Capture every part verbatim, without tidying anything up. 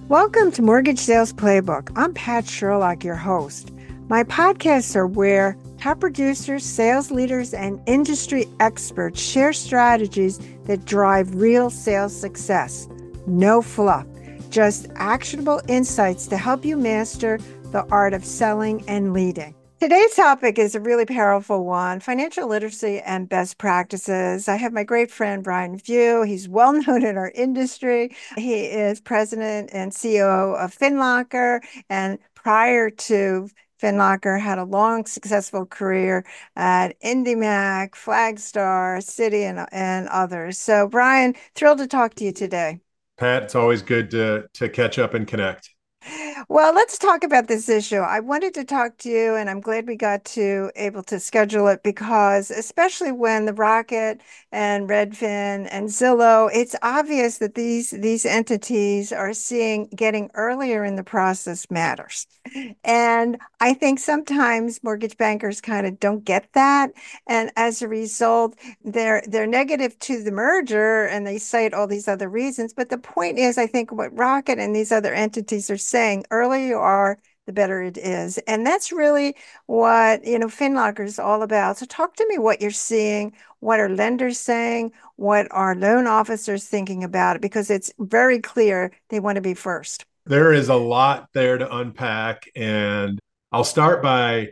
Welcome to Mortgage Sales Playbook. I'm Pat Sherlock, your host. My podcasts are where top producers, sales leaders, and industry experts share strategies that drive real sales success. No fluff, just actionable insights to help you master the art of selling and leading. Today's topic is a really powerful one, financial literacy and best practices. I have my great friend, Brian View. He's well known in our industry. He is president and C E O of FinLocker, and prior to FinLocker, had a long, successful career at IndyMac, Flagstar, Citi, and, and others. So, Brian, thrilled to talk to you today. Pat, it's always good to to catch up and connect. Well, let's talk about this issue. I wanted to talk to you, and I'm glad we got to able to schedule it because, especially when the Rocket and Redfin and Zillow, it's obvious that these these entities are seeing getting earlier in the process matters. And I think sometimes mortgage bankers kind of don't get that, and as a result, they're they're negative to the merger, and they cite all these other reasons. But the point is, I think what Rocket and these other entities are saying, earlier you are, the better it is. And that's really what, you know, FinLocker is all about. So talk to me what you're seeing, what are lenders saying, what are loan officers thinking about it, because it's very clear they want to be first. There is a lot there to unpack, and I'll start by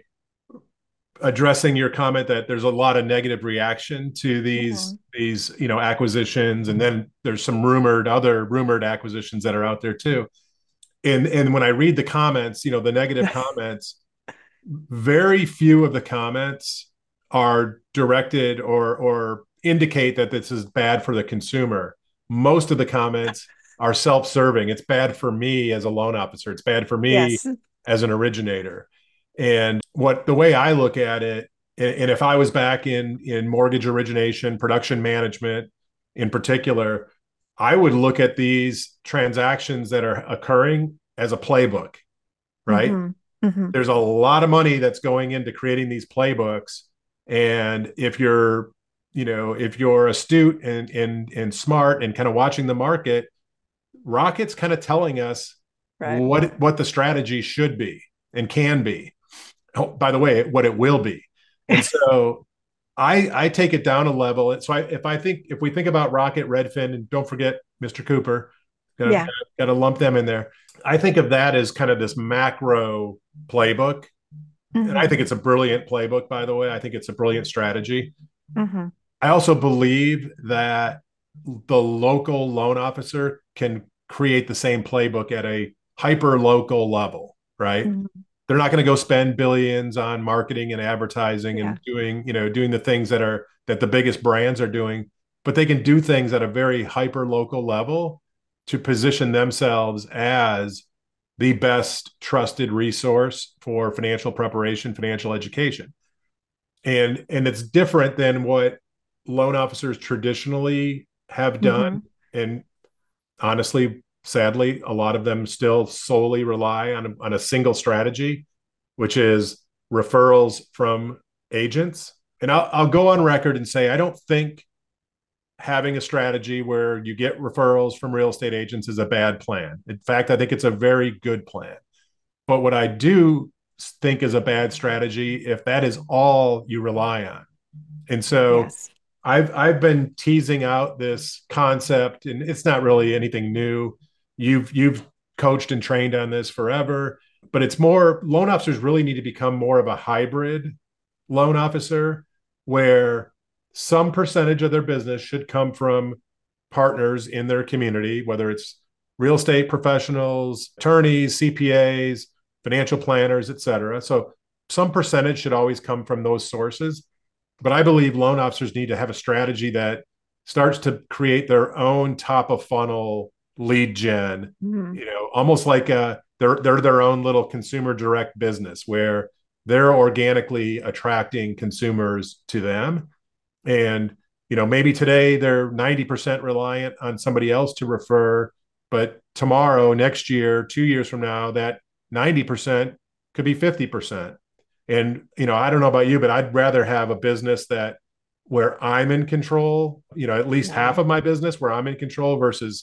addressing your comment that there's a lot of negative reaction to these Mhm. these you know acquisitions, and then there's some rumored other rumored acquisitions that are out there too. And and when I read the comments, you know, the negative comments, very few of the comments are directed or or indicate that this is bad for the consumer. Most of the comments are self-serving. It's bad for me as a loan officer. It's bad for me Yes. as an originator. And what the way I look at it, and if I was back in in mortgage origination, production management in particular, I would look at these transactions that are occurring as a playbook, right? hmm hmm There's a lot of money that's going into creating these playbooks. And if you're, you know, if you're astute and and and smart and kind of watching the market, Rocket's kind of telling us Right. what what the strategy should be and can be. Oh, by the way, what it will be. And so I I take it down a level. So I, if I think if we think about Rocket, Redfin, and don't forget mister Cooper, got Yeah. got to lump them in there. I think of that as kind of this macro playbook, and I hmm think it's a brilliant playbook. By the way, I think it's a brilliant strategy. hmm I also believe that the local loan officer can create the same playbook at a hyper local level, right? hmm They're not going to go spend billions on marketing and advertising Yeah. and doing, you know, doing the things that are that the biggest brands are doing, but they can do things at a very hyper local level to position themselves as the best trusted resource for financial preparation, financial education. And and it's different than what loan officers traditionally have done. hmm And honestly, sadly, a lot of them still solely rely on a, on a single strategy, which is referrals from agents. And I'll, I'll go on record and say I don't think having a strategy where you get referrals from real estate agents is a bad plan. In fact, I think it's a very good plan. But what I do think is a bad strategy if that is all you rely on. And so Yes. I've I've been teasing out this concept, and it's not really anything new. You've you've coached and trained on this forever, but it's more loan officers really need to become more of a hybrid loan officer where some percentage of their business should come from partners in their community, whether it's real estate professionals, attorneys, C P As, financial planners, et cetera. So some percentage should always come from those sources. But I believe loan officers need to have a strategy that starts to create their own top of funnel lead gen, hmm you know, almost like a, they're, they're their own little consumer direct business where they're organically attracting consumers to them. And, you know, maybe today they're ninety percent reliant on somebody else to refer, but tomorrow, next year, two years from now, that ninety percent could be fifty percent. And, you know, I don't know about you, but I'd rather have a business that where I'm in control, you know, at least Yeah. half of my business where I'm in control versus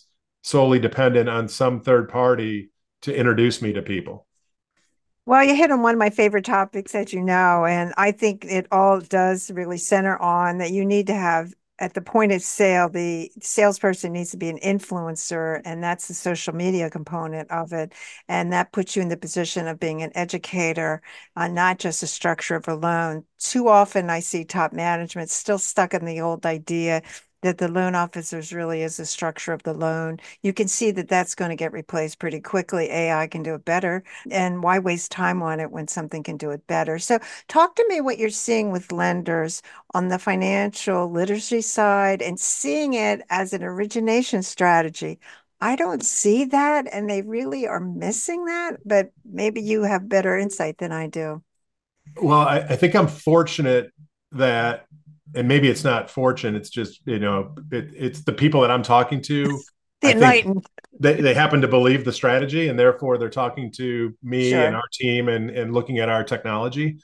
solely dependent on some third party to introduce me to people. Well, you hit on one of my favorite topics, as you know, and I think it all does really center on that you need to have at the point of sale, the salesperson needs to be an influencer, and that's the social media component of it. And that puts you in the position of being an educator, uh, not just a structure of a loan. Too often I see top management still stuck in the old idea that the loan officers really is the structure of the loan. You can see that that's going to get replaced pretty quickly. A I can do it better. And why waste time on it when something can do it better? So, talk to me what you're seeing with lenders on the financial literacy side and seeing it as an origination strategy. I don't see that, and they really are missing that, but maybe you have better insight than I do. Well, I, I think I'm fortunate that, and maybe it's not fortune, it's just, you know, it, it's the people that I'm talking to. The I think enlightened, they, they happen to believe the strategy, and therefore they're talking to me and sure. our team and, and looking at our technology.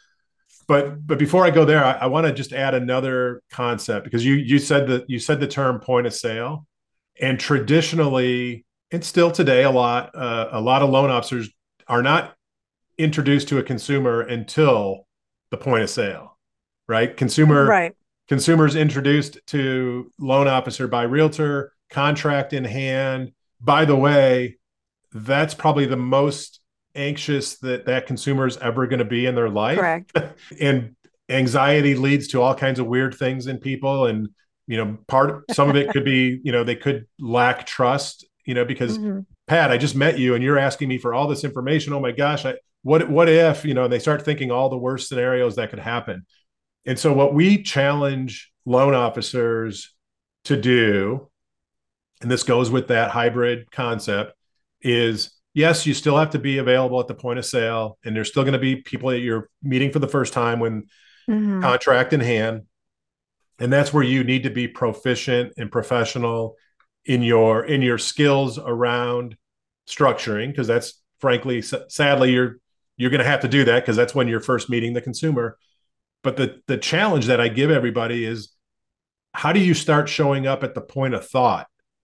But but before I go there, I, I want to just add another concept because you you said that you said the term point of sale, and traditionally and still today a lot uh, a lot of loan officers are not introduced to a consumer until the point of sale, right? Consumer Right, consumers introduced to loan officer by realtor, contract in hand. By the way, that's probably the most anxious that that consumer is ever going to be in their life. correct. And anxiety leads to all kinds of weird things in people. And, you know, part, some of it could be, you know, they could lack trust, you know, because Hmm. Pat, I just met you and you're asking me for all this information. Oh my gosh, I, what, what if, you know, and they start thinking all the worst scenarios that could happen. And so what we challenge loan officers to do, and this goes with that hybrid concept, is yes, you still have to be available at the point of sale, and there's still going to be people that you're meeting for the first time when Hmm. contract in hand. And that's where you need to be proficient and professional in your in your skills around structuring, because that's frankly, sadly, you're you're going to have to do that because that's when you're first meeting the consumer. But the the challenge that I give everybody is how do you start showing up at the point of thought,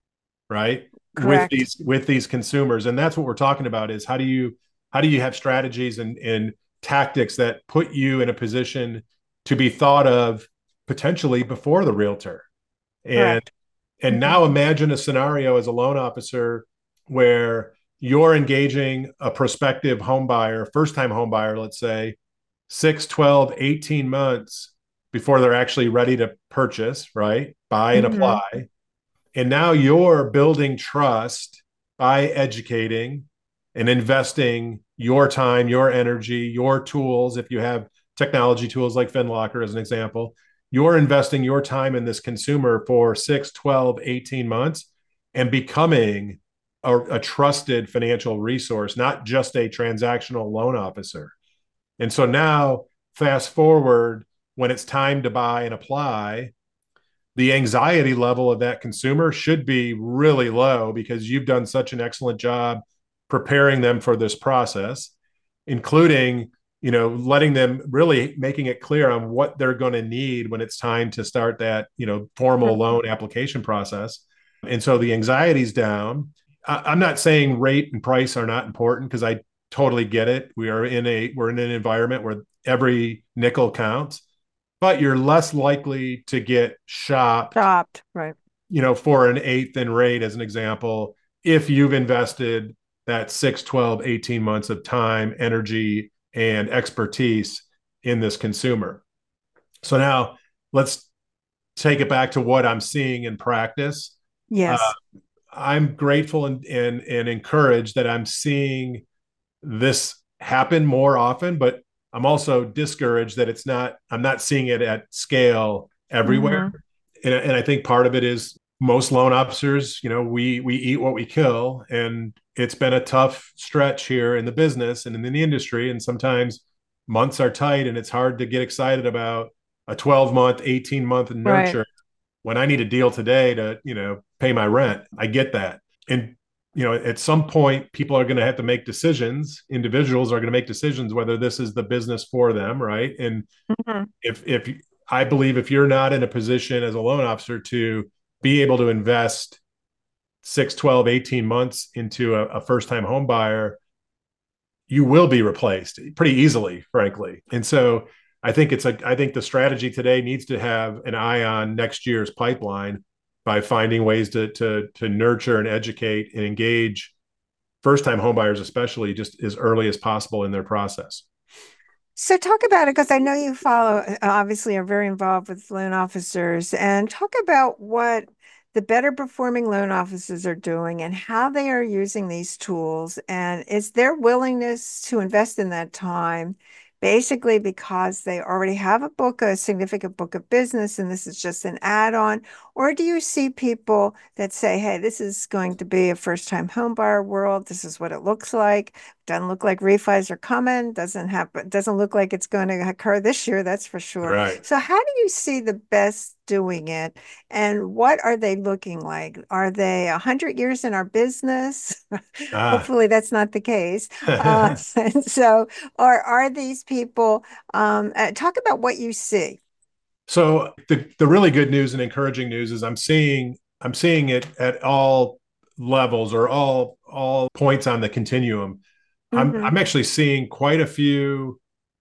right? With Correct, these with these consumers. And that's what we're talking about is how do you how do you have strategies and, and tactics that put you in a position to be thought of potentially before the realtor. And correct. and Hmm. now imagine a scenario as a loan officer where you're engaging a prospective home buyer, first time home buyer, let's say, six, twelve, eighteen months before they're actually ready to purchase, right? Buy and Hmm. apply. And now you're building trust by educating and investing your time, your energy, your tools. If you have technology tools like FinLocker, as an example, you're investing your time in this consumer for six, twelve, eighteen months and becoming a, a trusted financial resource, not just a transactional loan officer. And so now, fast forward when it's time to buy and apply, the anxiety level of that consumer should be really low because you've done such an excellent job preparing them for this process, including, you know, letting them really making it clear on what they're going to need when it's time to start that, you know, formal loan application process. And so the anxiety's down. I, am not saying rate and price are not important because I totally get it. We are in a we're in an environment where every nickel counts, but you're less likely to get shopped, Chopped, right. you know, for an eighth in rate, as an example, if you've invested that six, twelve, eighteen months of time, energy, and expertise in this consumer. So now let's take it back to what I'm seeing in practice. Uh, Yes, I'm grateful and, and, and encouraged that I'm seeing this happen more often, but I'm also discouraged that it's not, I'm not seeing it at scale everywhere. hmm, And, and I think part of it is most loan officers, you know, we, we eat what we kill. And it's been a tough stretch here in the business and in the industry. And sometimes months are tight and it's hard to get excited about a twelve month, eighteen month right. nurture when I need a deal today to, you know, pay my rent. I get that. And, you know, at some point, people are going to have to make decisions. Individuals are going to make decisions whether this is the business for them, right? And Hmm. if if I believe if you're not in a position as a loan officer to be able to invest six, twelve, eighteen months into a, a first time home buyer, you will be replaced pretty easily, frankly. And so I think it's a, I think the strategy today needs to have an eye on next year's pipeline by finding ways to, to, to nurture and educate and engage first time homebuyers, especially just as early as possible in their process. So talk about it because I know you follow, uh, obviously are very involved with loan officers, and talk about what the better performing loan officers are doing and how they are using these tools, and is their willingness to invest in that time basically because they already have a book, a significant book of business, and this is just an add-on, or do you see people that say, hey, this is going to be a first-time home buyer world, this is what it looks like. Doesn't look like refis are coming. Doesn't happen. Doesn't look like it's going to occur this year. That's for sure. Right. So, how do you see the best doing it, and what are they looking like? Are they a hundred years in our business? Ah. Hopefully, that's not the case. Uh, and so, or are these people? Um, uh, talk about what you see. So the, the really good news and encouraging news is I'm seeing I'm seeing it at all levels or all all points on the continuum. I'm Hmm. I'm actually seeing quite a few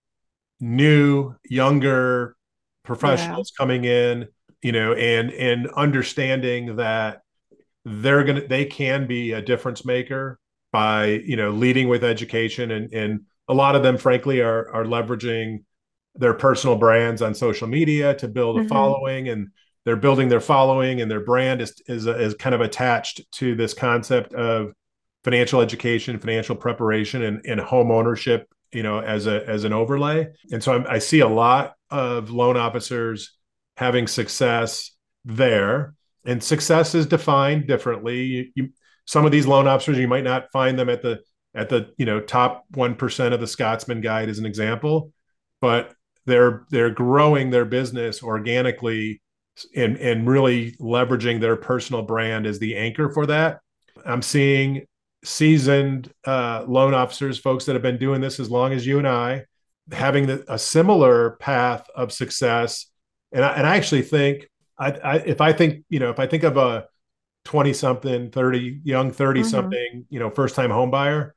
new, younger Yeah. professionals coming in, you know, and and understanding that they're gonna they can be a difference maker by, you know, leading with education, and and a lot of them, frankly, are are leveraging their personal brands on social media to build a Hmm. following, and they're building their following, and their brand is is is kind of attached to this concept of financial education, financial preparation, and, and home ownership, you know, as a as an overlay. And so I'm, I see a lot of loan officers having success there, and success is defined differently. You, you, some of these loan officers, you might not find them at the at the you know top one percent of the Scotsman Guide as an example, but they're they're growing their business organically and and really leveraging their personal brand as the anchor for that. I'm seeing seasoned uh, loan officers, folks that have been doing this as long as you and I, having the, a similar path of success. And I, and I actually think, I, I, if I think, you know, if I think of a twenty something, thirty, young thirty Hmm. something, you know, first time home buyer,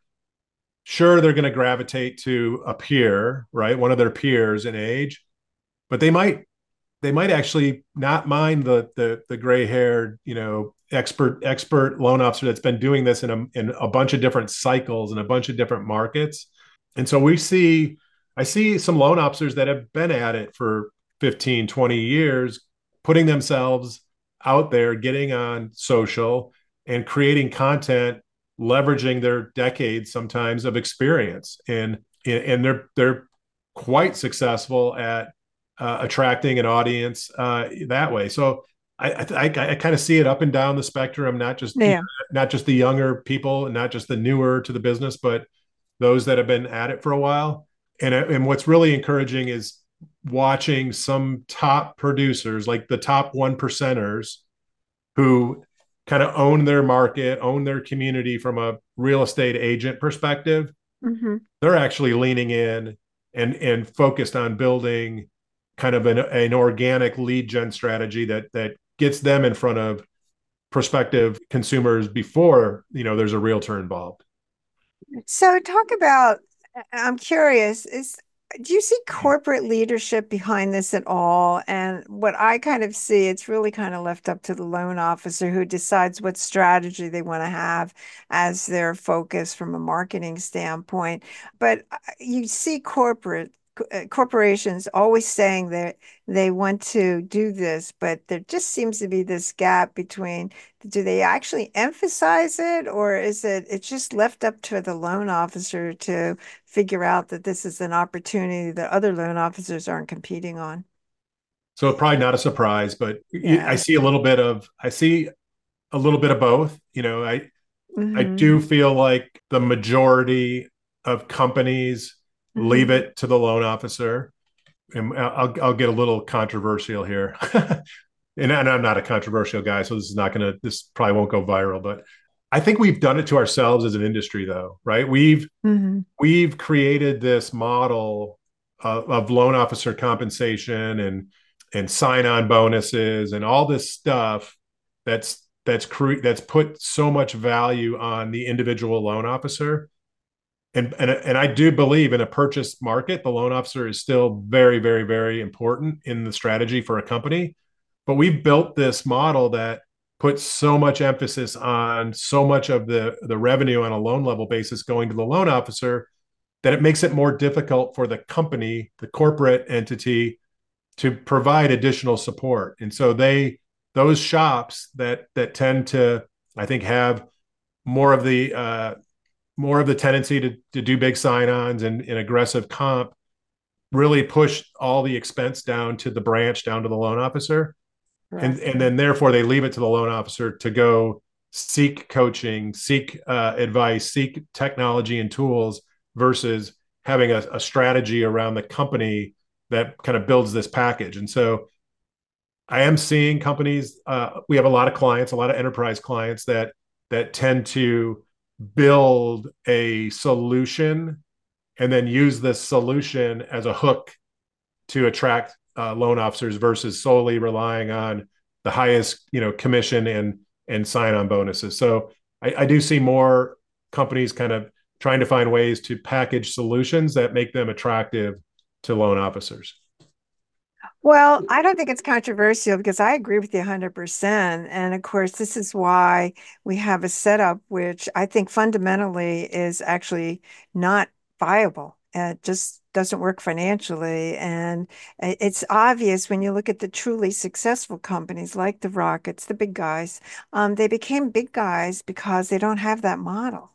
sure, they're going to gravitate to a peer, right? One of their peers in age, but they might they might actually not mind the the the gray haired, you know, expert expert loan officer that's been doing this in a in a bunch of different cycles and a bunch of different markets. And so we see I see some loan officers that have been at it for fifteen, twenty years, putting themselves out there, getting on social and creating content, leveraging their decades sometimes of experience. And and they're they're quite successful at uh, attracting an audience uh, that way. So I, I, I kind of see it up and down the spectrum, not just you Yeah. know, not just the younger people, and not just the newer to the business, but those that have been at it for a while. And and what's really encouraging is watching some top producers, like the top one percenters, who kind of own their market, own their community from a real estate agent perspective. Hmm. They're actually leaning in and and focused on building kind of an, an organic lead gen strategy that that gets them in front of prospective consumers before you know there's a realtor involved. So talk about, I'm curious, is do you see corporate leadership behind this at all? And what I kind of see, it's really kind of left up to the loan officer who decides what strategy they want to have as their focus from a marketing standpoint. But uh, you see corporate uh, corporations always saying that they want to do this, but there just seems to be this gap between, do they actually emphasize it, or is it it's just left up to the loan officer to figure out that this is an opportunity that other loan officers aren't competing on? So probably not a surprise, but I Yeah. see a little bit of I see a little bit of both. You know, I I Hmm. do feel like the majority of companies leave Hmm. it to the loan officer. And I'll I'll get a little controversial here. and, and I'm not a controversial guy, so this is not gonna this probably won't go viral, but I think we've done it to ourselves as an industry though, right? We've Hmm. we've created this model of, of loan officer compensation and and sign-on bonuses and all this stuff that's that's cre- that's put so much value on the individual loan officer. And, and and I do believe in a purchase market, the loan officer is still very, very, very important in the strategy for a company. But we've built this model that puts so much emphasis on so much of the, the revenue on a loan level basis going to the loan officer that it makes it more difficult for the company, the corporate entity, to provide additional support. And so they those shops that that tend to, I think, have more of the uh, more of the tendency to, to do big sign-ons and, and aggressive comp really push all the expense down to the branch, down to the loan officer. And, Correct. and then therefore they leave it to the loan officer to go seek coaching, seek uh, advice, seek technology and tools versus having a, a strategy around the company that kind of builds this package. And so I am seeing companies, uh, we have a lot of clients, a lot of enterprise clients that that tend to build a solution and then use this solution as a hook to attract uh, loan officers versus solely relying on the highest, you know, commission and and sign-on bonuses. So I, I do see more companies kind of trying to find ways to package solutions that make them attractive to loan officers. Well, I don't think it's controversial because I agree with you one hundred percent. And of course, this is why we have a setup which I think fundamentally is actually not viable. It just doesn't work financially. And it's obvious when you look at the truly successful companies like the Rockets, the big guys, um, they became big guys because they don't have that model.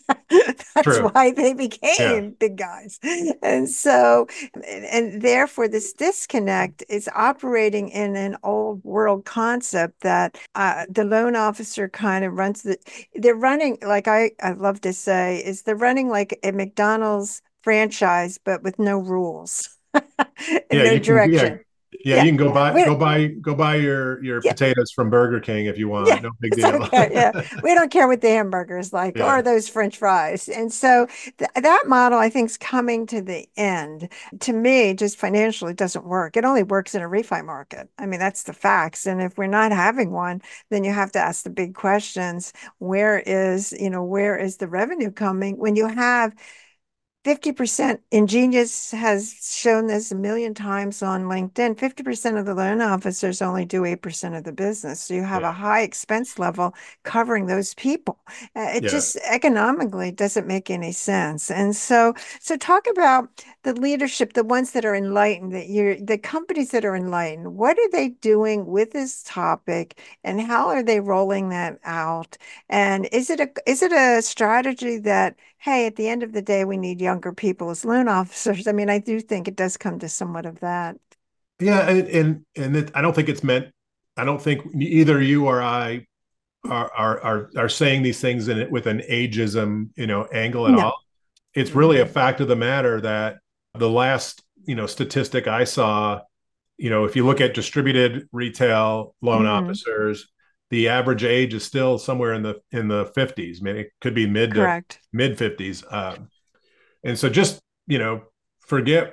That's True. why they Yeah. became big guys. And so, and therefore, this disconnect is operating in an old world concept that uh, the loan officer kind of runs the, they're running, like I, I love to say, is they're running like a McDonald's franchise, but with no rules and Yeah, no you can yeah, direction. yeah, Yeah. you can go buy We, go buy go buy your your yeah. potatoes from Burger King if you Yeah, want. No big it's deal. okay. Yeah. We don't care what the hamburger is like Yeah. or those French fries. And so th that model, I think, is coming to the end. To me, just financially, it doesn't work. It only works in a refi market. I mean, that's the facts. And if we're not having one, then you have to ask the big questions. Where is, you know, where is the revenue coming when you have fifty percent, Ingenious has shown this a million times on LinkedIn. fifty percent of the loan officers only do eight percent of the business. So you have a Yeah. high expense level covering those people. Uh, it Yeah. just economically doesn't make any sense. And so, so talk about the leadership, the ones that are enlightened, that you're, the companies that are enlightened. What are they doing with this topic and how are they rolling that out? And is it a, is it a strategy that, hey, at the end of the day, we need younger people as loan officers? I mean, I do think it does come to somewhat of that. Yeah, and and, and it, I don't think it's meant. I don't think either you or I are are are, are saying these things in it with an ageism, you know, angle at No. all. It's really a Mhm. fact of the matter that the last, you know, statistic I saw, you know, if you look at distributed retail loan Mhm. officers, the average age is still somewhere in the in the fifties. Maybe it could be mid to Correct. mid fifties. Um, and so just, you know, forget,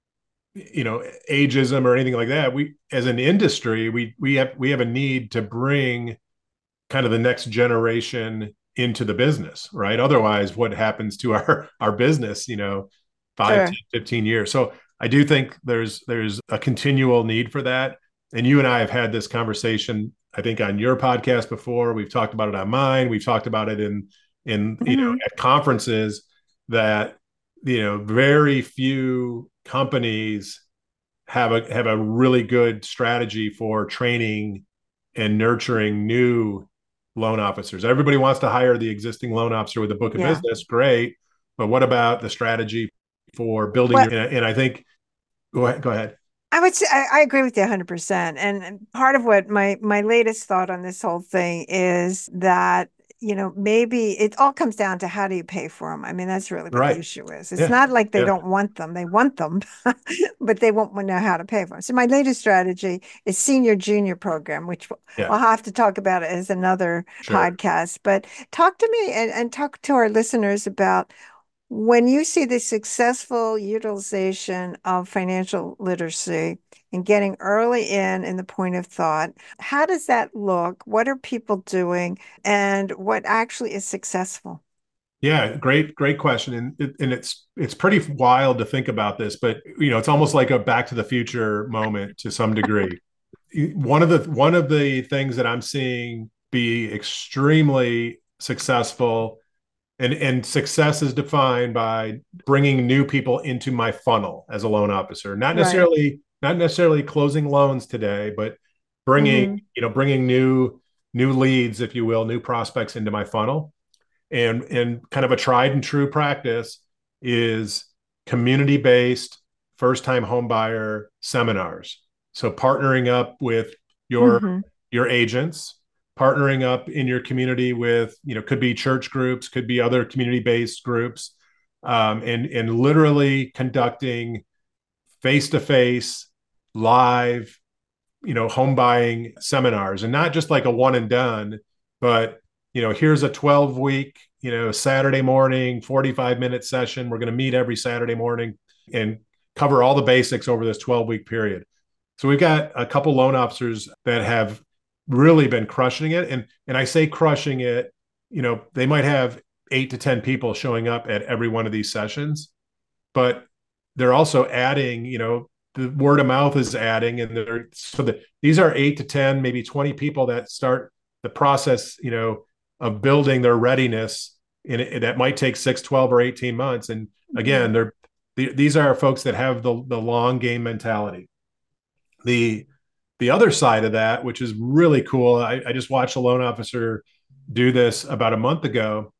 you know, ageism or anything like that. We, as an industry, we we have we have a need to bring kind of the next generation into the business, right? Otherwise, what happens to our our business, you know, five, ten, Sure. fifteen years? So I do think there's there's a continual need for that. And you and I have had this conversation, I think, on your podcast before. We've talked about it on mine. We've talked about it in in you know Mhm. at conferences that, you know, very few companies have a have a really good strategy for training and nurturing new loan officers. Everybody wants to hire the existing loan officer with a book of Yeah. business, great, but what about the strategy for building? Well, And, and I think, go ahead, go ahead. I would say I, I agree with you one hundred percent. And and part of what my my latest thought on this whole thing is that, you know, maybe it all comes down to how do you pay for them? I mean, that's really what the Right? issue is. It's Yeah, not like they yeah, don't want them. They want them, but they won't know how to pay for them. So my latest strategy is senior junior program, which we'll yeah. we'll have to talk about it as another Sure. podcast. But talk to me and, and talk to our listeners about when you see the successful utilization of financial literacy and getting early in in the point of thought. How does that look? What are people doing? And what actually is successful? Yeah, great, great question, and it- and it's it's pretty wild to think about this, but you know, it's almost like a Back to the Future moment to some degree. One of the one of the things that I'm seeing be extremely successful, and and success is defined by bringing new people into my funnel as a loan officer, not Right. necessarily not necessarily closing loans today, but bringing Hmm. you know bringing new new leads, if you will, new prospects into my funnel. And and kind of a tried and true practice is community based first time home buyer seminars. So partnering up with your Hmm. your agents, partnering up in your community with, you know could be church groups, could be other community based groups, um, and and literally conducting face to face live, you know home buying seminars, and not just like a one and done, but you know here's a twelve week, you know Saturday morning forty-five minute session. We're going to meet every Saturday morning and cover all the basics over this twelve week period. So we've got a couple loan officers that have really been crushing it, and and I say crushing it, you know they might have eight to ten people showing up at every one of these sessions, but they're also adding, you know, the word of mouth is adding, and they're so that these are eight to ten, maybe twenty people that start the process, you know, of building their readiness. And it, that might take six, twelve, or eighteen months. And again, Hmm. they're these are folks that have the the long game mentality. The the other side of that, which is really cool, I, I just watched a loan officer do this about a month ago,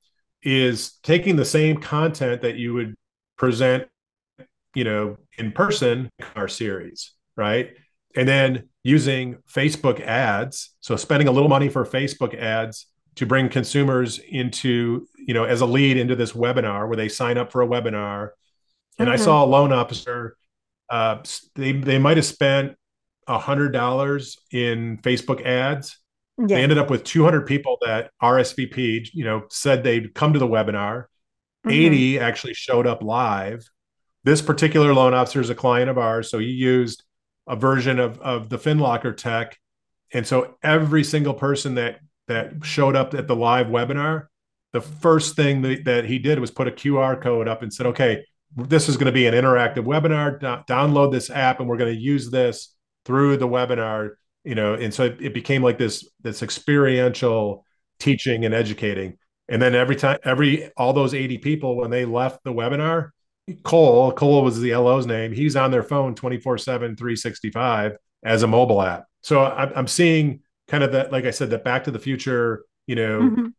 is taking the same content that you would present, you know, in person, our series, right? And then using Facebook ads. So spending a little money for Facebook ads to bring consumers into, you know, as a lead into this webinar where they sign up for a webinar. And I Hmm. saw a loan officer, uh, they, they might have spent a hundred dollars in Facebook ads. They Yeah. ended up with two hundred people that R S V P'd, you know, said they'd come to the webinar. Hmm. eighty actually showed up live. This particular loan officer is a client of ours, so he used a version of of the FinLocker tech, and so every single person that that showed up at the live webinar, the first thing that, that he did was put a Q R code up and said, "Okay, this is going to be an interactive webinar. Do- download this app, and we're going to use this through the webinar." You know, and so it, it became like this this experiential teaching and educating. And then every time, every all those eighty people, when they left the webinar, Cole, Cole was the L O's name. He's on their phone twenty-four seven, three sixty-five as a mobile app. So I'm, I'm seeing kind of that, like I said, that Back to the Future, you know, Hmm.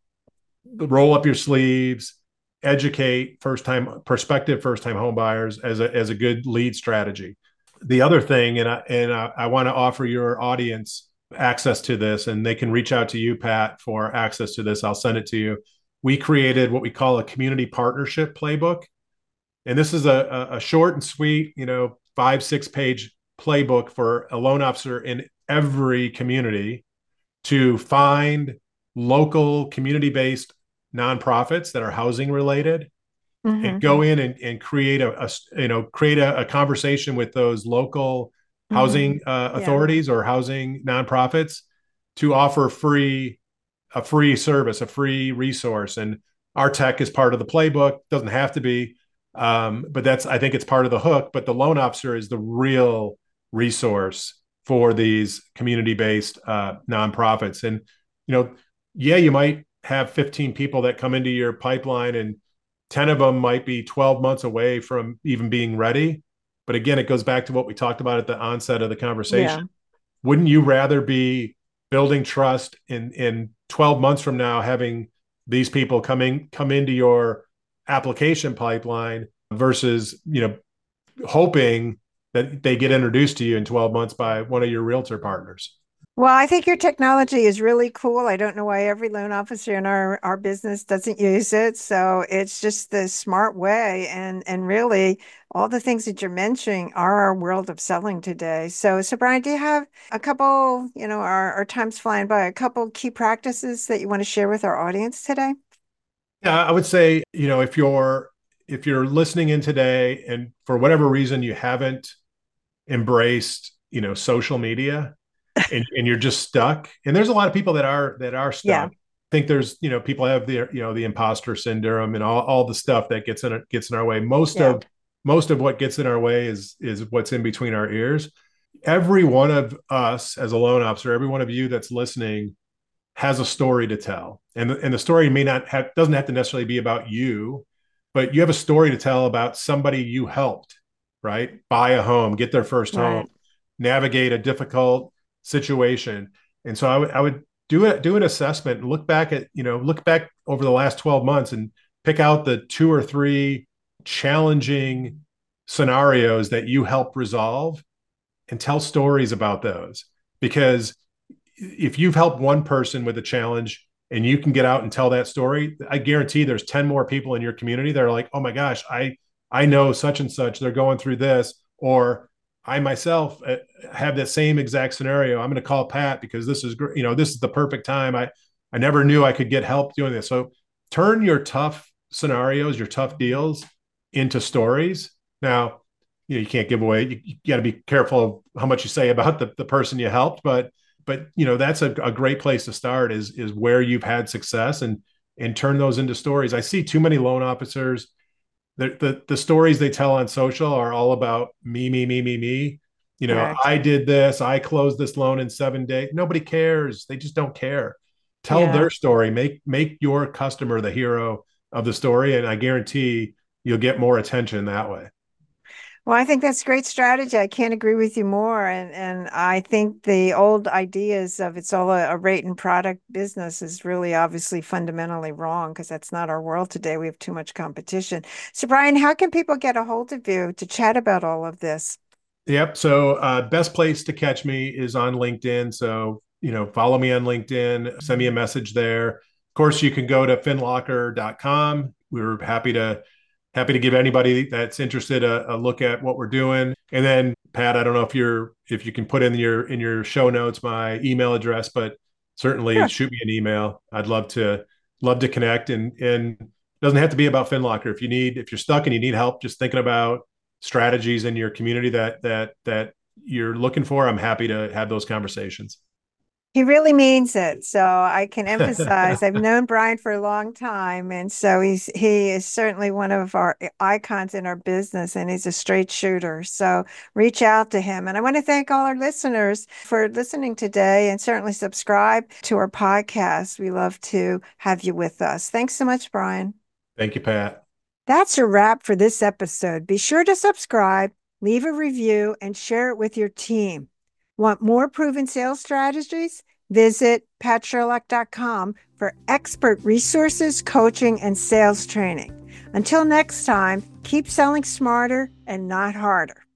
roll up your sleeves, educate first time, prospective first time home buyers as a, as a good lead strategy. The other thing, and I, and I, I want to offer your audience access to this, and they can reach out to you, Pat, for access to this. I'll send it to you. We created what we call a community partnership playbook, and this is a, a short and sweet, you know, five, six page playbook for a loan officer in every community to find local community based nonprofits that are housing related, and Hmm. go in and, and create a, a you know create a, a conversation with those local Hmm. housing uh, Yeah. authorities or housing nonprofits to offer free a free service, a free resource. And our tech is part of the playbook. Doesn't have to be, um, but that's I think it's part of the hook. But the loan officer is the real resource for these community-based uh, nonprofits. And you know, yeah, you might have fifteen people that come into your pipeline, and ten of them might be twelve months away from even being ready. But again, it goes back to what we talked about at the onset of the Yeah. conversation. Wouldn't you rather be building trust in in twelve months from now, having these people coming come into your application pipeline versus, you know hoping that they get introduced to you in twelve months by one of your realtor partners? Well, I think your technology is really cool. I don't know why every loan officer in our, our business doesn't use it. So it's just the smart way. And and really all the things that you're mentioning are our world of selling today. So so Brian, do you have a couple, you know, our, our time's flying by, a couple key practices that you want to share with our audience today? Yeah, I would say, you know, if you're if you're listening in today and for whatever reason you haven't embraced you know, social media, and, and you're just stuck. And there's a lot of people that are that are Yeah. stuck. I think there's, you know, people have the, you know, the imposter syndrome and all, all the stuff that gets in gets in our way. Most Yeah. of most of what gets in our way is is what's in between our ears. Every one of us as a loan officer, every one of you that's listening has a story to tell. And, and the story may not have, doesn't have to necessarily be about you, but you have a story to tell about somebody you helped, right? Buy a home, get their first home, Right. navigate a difficult situation. And so I would, I would do it, do an assessment and look back at, you know, look back over the last twelve months and pick out the two or three challenging scenarios that you helped resolve and tell stories about those. Because if you've helped one person with a challenge and you can get out and tell that story, I guarantee there's ten more people in your community that are like, oh my gosh, I I know such and such, they're going through this, or I myself uh, have that same exact scenario. I'm going to call Pat because this is, you know, this is the perfect time. I I never knew I could get help doing this. So turn your tough scenarios, your tough deals into stories. Now, you know, you can't give away, you, you got to be careful of how much you say about the, the person you helped, but but you know, that's a, a great place to start is is where you've had success, and and turn those into stories. I see too many loan officers, the, the the stories they tell on social are all about me, me, me, me, me. You know, Correct. I did this, I closed this loan in seven days. Nobody cares. They just don't care. Tell Yeah. their story. Make make your customer the hero of the story, and I guarantee you'll get more attention that way. Well, I think that's great strategy. I can't agree with you more. And and I think the old ideas of it's all a, a rate and product business is really obviously fundamentally wrong because that's not our world today. We have too much competition. So, Brian, how can people get a hold of you to chat about all of this? Yep. So, uh, best place to catch me is on LinkedIn. So, you know, follow me on LinkedIn, send me a message there. Of course, you can go to finlocker dot com. We're happy to happy to give anybody that's interested a, a look at what we're doing. And then, Pat, I don't know if you're if you can put in your in your show notes my email address, but certainly Sure. shoot me an email. I'd love to love to connect, and and it doesn't have to be about FinLocker. If you need if you're stuck and you need help just thinking about strategies in your community that that that you're looking for, I'm happy to have those conversations. He really means it. So I can emphasize I've known Brian for a long time. And so he's he is certainly one of our icons in our business and he's a straight shooter. So reach out to him. And I want to thank all our listeners for listening today and certainly subscribe to our podcast. We love to have you with us. Thanks so much, Brian. Thank you, Pat. That's a wrap for this episode. Be sure to subscribe, leave a review, and share it with your team. Want more proven sales strategies? Visit pat sherlock dot com for expert resources, coaching, and sales training. Until next time, keep selling smarter and not harder.